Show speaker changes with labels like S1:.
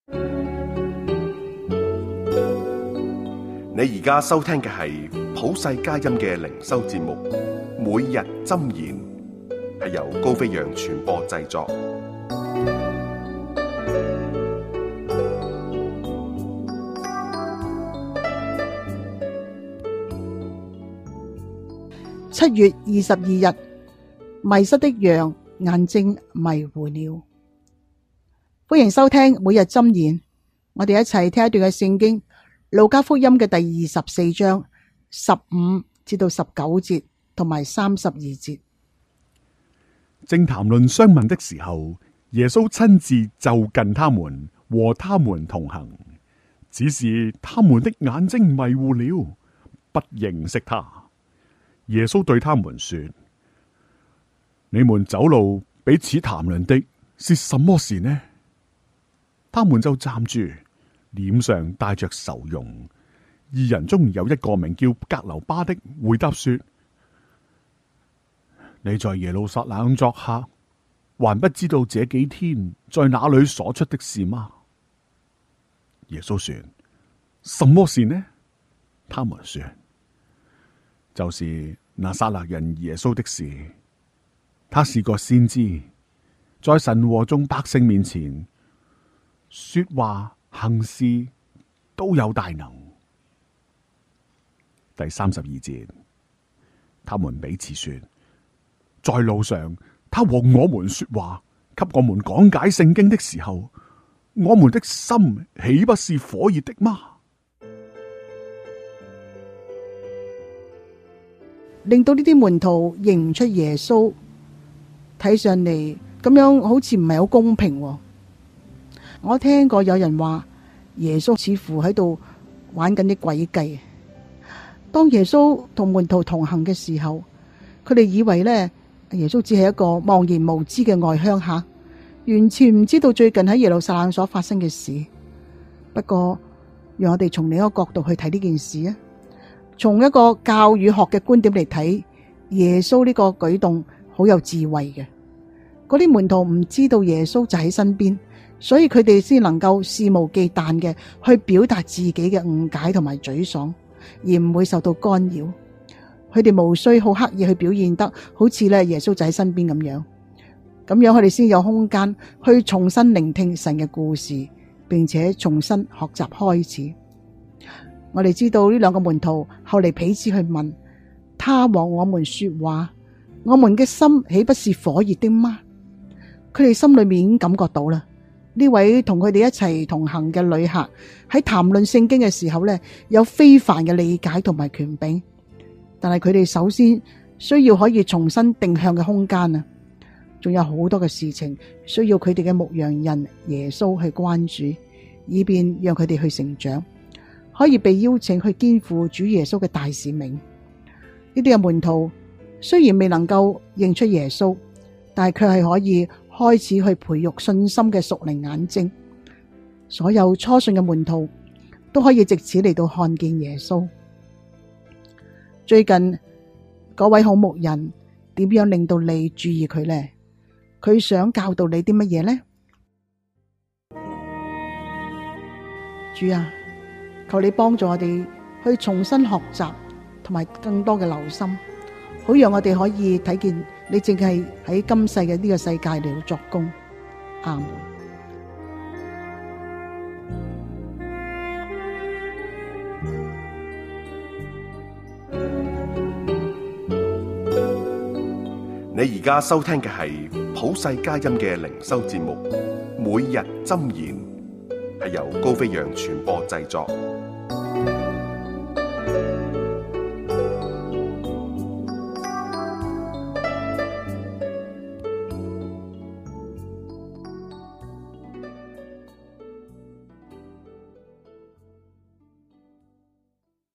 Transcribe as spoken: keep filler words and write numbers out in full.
S1: 你而家收聽嘅係普世佳音嘅靈修節目，每日箴言，係由高飛揚傳播製作。
S2: 七月二十二日，迷失的羊眼睛迷糊了。歡迎收聽每日箴言，我哋一齊聽一段嘅聖經，路加福音嘅第二十四章十五至到十九節同埋三十二節。
S3: 正談論相問的時候，耶穌親自就近他們，和他們同行，只是他們的眼睛迷糊了，不認識他。耶穌對他們說：你們走路彼此談論的是什麼事呢？他們就站住，臉上帶着愁容。二人中有一個名叫革流巴的，回答說：你在耶路撒冷作客，還不知道這幾天在哪裏所出的事嗎？耶穌說：什麼事呢？他們說：就是拿撒勒人耶穌的事。他是個先知，在神和眾百姓面前說話行事都有大能。第三十二節，他們彼此說：在路上，他和我們說話，給我們講解聖經的時候，我們的心豈不是火熱的嗎？
S2: 令到呢啲門徒認唔出耶穌，睇上嚟咁樣好似唔係好公平喎。我聽過有人話耶穌似乎喺度玩緊啲詭計。當耶穌同門徒同行嘅時候，佢哋以為呢，耶穌只係一個茫然無知嘅外鄉客，完全唔知道最近喺耶路撒冷所發生嘅事。不過，讓我哋從另一個角度去睇呢件事啊。從一個教育學嘅觀點嚟睇，耶穌呢個舉動好有智慧嘅。嗰啲門徒唔知道耶穌就喺身邊，所以佢哋先能夠肆無忌憚嘅去表達自己嘅誤解同埋沮喪，而唔會受到干擾。佢哋無需好刻意去表現得好似咧耶穌就喺身邊咁樣，咁樣佢哋先有空間去重新聆聽神嘅故事，並且重新學習開始。我哋知道呢兩個門徒後嚟彼此去問，他和我們說話，我們嘅心豈不是火熱的嗎？佢哋心裏面已經感覺到啦，呢位同佢哋一齊同行嘅旅客喺談論聖經嘅時候呢，有非凡嘅理解同埋權柄，但係佢哋首先需要可以重新定向嘅空間啊，仲有好多嘅事情需要佢哋嘅牧羊人耶穌去關注，以便讓佢哋去成長，可以被邀請去肩負主耶穌嘅大使命。呢啲嘅門徒雖然未能夠認出耶穌，但係卻係可以開始去培育信心嘅屬靈眼睛。所有初信嘅門徒都可以藉此嚟到看見耶穌。最近嗰位好牧人點樣令到你注意佢呢？佢想教導你啲乜嘢呢？主啊，求你幫助我哋去重新學習，同埋更多嘅留心，好讓我哋可以睇見你淨係喺今世嘅呢個世界嚟到作工。阿門。
S1: 你而家收聽嘅係普世佳音嘅靈修節目，每日箴言，係由高飛揚傳播製作。